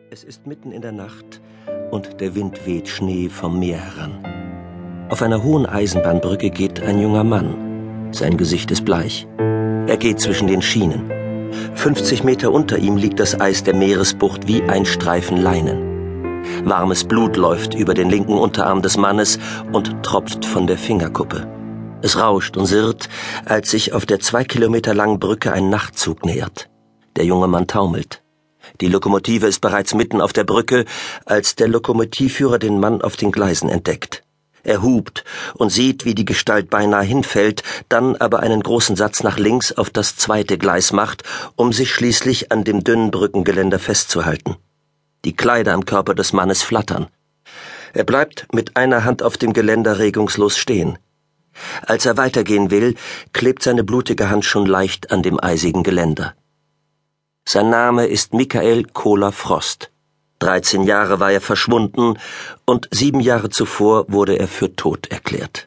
Es ist mitten in der Nacht und der Wind weht Schnee vom Meer heran. Auf einer hohen Eisenbahnbrücke geht ein junger Mann. Sein Gesicht ist bleich. Er geht zwischen den Schienen. 50 Meter unter ihm liegt das Eis der Meeresbucht wie ein Streifen Leinen. Warmes Blut läuft über den linken Unterarm des Mannes und tropft von der Fingerkuppe. Es rauscht und sirrt, als sich auf der 2 Kilometer langen Brücke ein Nachtzug nähert. Der junge Mann taumelt. Die Lokomotive ist bereits mitten auf der Brücke, als der Lokomotivführer den Mann auf den Gleisen entdeckt. Er hupt und sieht, wie die Gestalt beinahe hinfällt, dann aber einen großen Satz nach links auf das zweite Gleis macht, um sich schließlich an dem dünnen Brückengeländer festzuhalten. Die Kleider am Körper des Mannes flattern. Er bleibt mit einer Hand auf dem Geländer regungslos stehen. Als er weitergehen will, klebt seine blutige Hand schon leicht an dem eisigen Geländer. Sein Name ist Michael Kohler-Frost. 13 Jahre war er verschwunden und 7 Jahre zuvor wurde er für tot erklärt.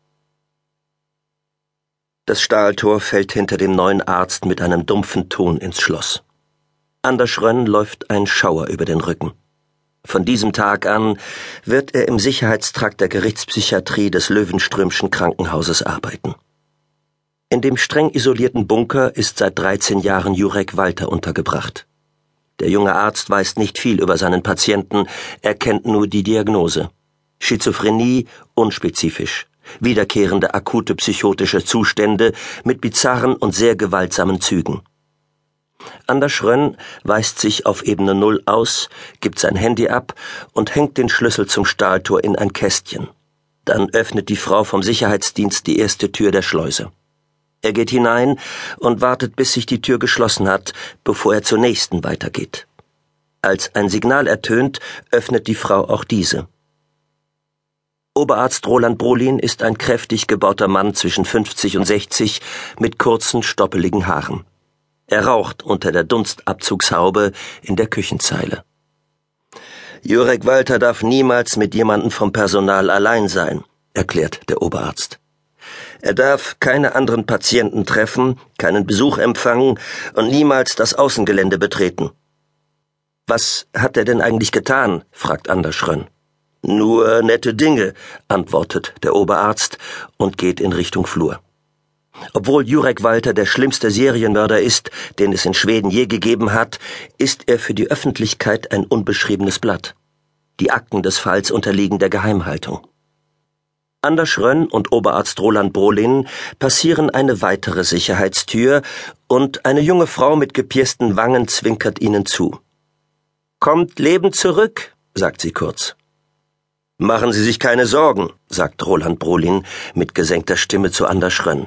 Das Stahltor fällt hinter dem neuen Arzt mit einem dumpfen Ton ins Schloss. Anders Rönn läuft ein Schauer über den Rücken. Von diesem Tag an wird er im Sicherheitstrakt der Gerichtspsychiatrie des Löwenströmschen Krankenhauses arbeiten. In dem streng isolierten Bunker ist seit 13 Jahren Jurek Walter untergebracht. Der junge Arzt weiß nicht viel über seinen Patienten, er kennt nur die Diagnose. Schizophrenie, unspezifisch. Wiederkehrende akute psychotische Zustände mit bizarren und sehr gewaltsamen Zügen. Anders Rönn weist sich auf Ebene 0 aus, gibt sein Handy ab und hängt den Schlüssel zum Stahltor in ein Kästchen. Dann öffnet die Frau vom Sicherheitsdienst die erste Tür der Schleuse. Er geht hinein und wartet, bis sich die Tür geschlossen hat, bevor er zur nächsten weitergeht. Als ein Signal ertönt, öffnet die Frau auch diese. Oberarzt Roland Brolin ist ein kräftig gebauter Mann zwischen 50 und 60 mit kurzen, stoppeligen Haaren. Er raucht unter der Dunstabzugshaube in der Küchenzeile. Jurek Walter darf niemals mit jemandem vom Personal allein sein, erklärt der Oberarzt. Er darf keine anderen Patienten treffen, keinen Besuch empfangen und niemals das Außengelände betreten. »Was hat er denn eigentlich getan?« fragt Anders Rönn. »Nur nette Dinge«, antwortet der Oberarzt und geht in Richtung Flur. Obwohl Jurek Walter der schlimmste Serienmörder ist, den es in Schweden je gegeben hat, ist er für die Öffentlichkeit ein unbeschriebenes Blatt. Die Akten des Falls unterliegen der Geheimhaltung. Anders Rönn und Oberarzt Roland Brolin passieren eine weitere Sicherheitstür und eine junge Frau mit gepiersten Wangen zwinkert ihnen zu. »Kommt lebend zurück«, sagt sie kurz. »Machen Sie sich keine Sorgen«, sagt Roland Brolin mit gesenkter Stimme zu Anders Rönn.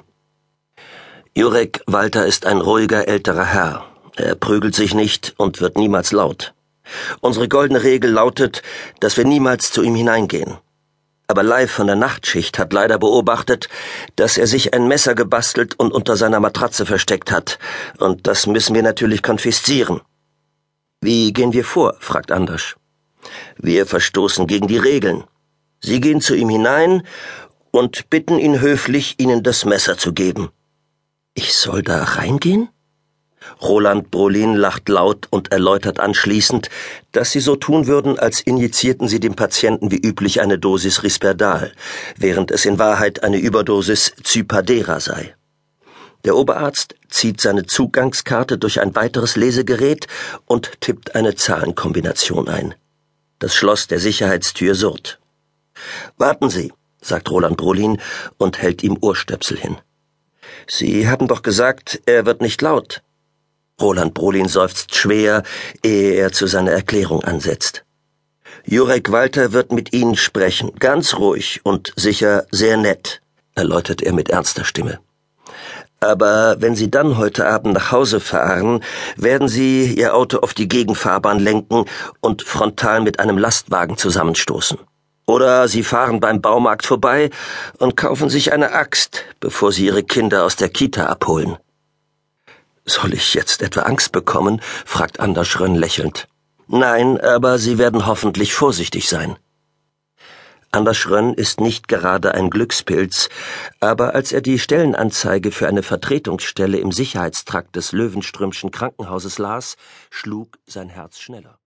Jurek Walter ist ein ruhiger älterer Herr. Er prügelt sich nicht und wird niemals laut. Unsere goldene Regel lautet, dass wir niemals zu ihm hineingehen. Aber Leif von der Nachtschicht hat leider beobachtet, dass er sich ein Messer gebastelt und unter seiner Matratze versteckt hat. Und das müssen wir natürlich konfiszieren. »Wie gehen wir vor?« fragt Anders. »Wir verstoßen gegen die Regeln. Sie gehen zu ihm hinein und bitten ihn höflich, Ihnen das Messer zu geben.« »Ich soll da reingehen?« Roland Brolin lacht laut und erläutert anschließend, dass sie so tun würden, als injizierten sie dem Patienten wie üblich eine Dosis Risperdal, während es in Wahrheit eine Überdosis Zypadera sei. Der Oberarzt zieht seine Zugangskarte durch ein weiteres Lesegerät und tippt eine Zahlenkombination ein. Das Schloss der Sicherheitstür surrt. »Warten Sie«, sagt Roland Brolin und hält ihm Ohrstöpsel hin. »Sie haben doch gesagt, er wird nicht laut.« Roland Brolin seufzt schwer, ehe er zu seiner Erklärung ansetzt. »Jurek Walter wird mit Ihnen sprechen, ganz ruhig und sicher sehr nett«, erläutert er mit ernster Stimme. »Aber wenn Sie dann heute Abend nach Hause fahren, werden Sie Ihr Auto auf die Gegenfahrbahn lenken und frontal mit einem Lastwagen zusammenstoßen. Oder Sie fahren beim Baumarkt vorbei und kaufen sich eine Axt, bevor Sie Ihre Kinder aus der Kita abholen.« »Soll ich jetzt etwa Angst bekommen?« fragt Anders Rönn lächelnd. »Nein, aber Sie werden hoffentlich vorsichtig sein.« Anders Rönn ist nicht gerade ein Glückspilz, aber als er die Stellenanzeige für eine Vertretungsstelle im Sicherheitstrakt des Löwenströmschen Krankenhauses las, schlug sein Herz schneller.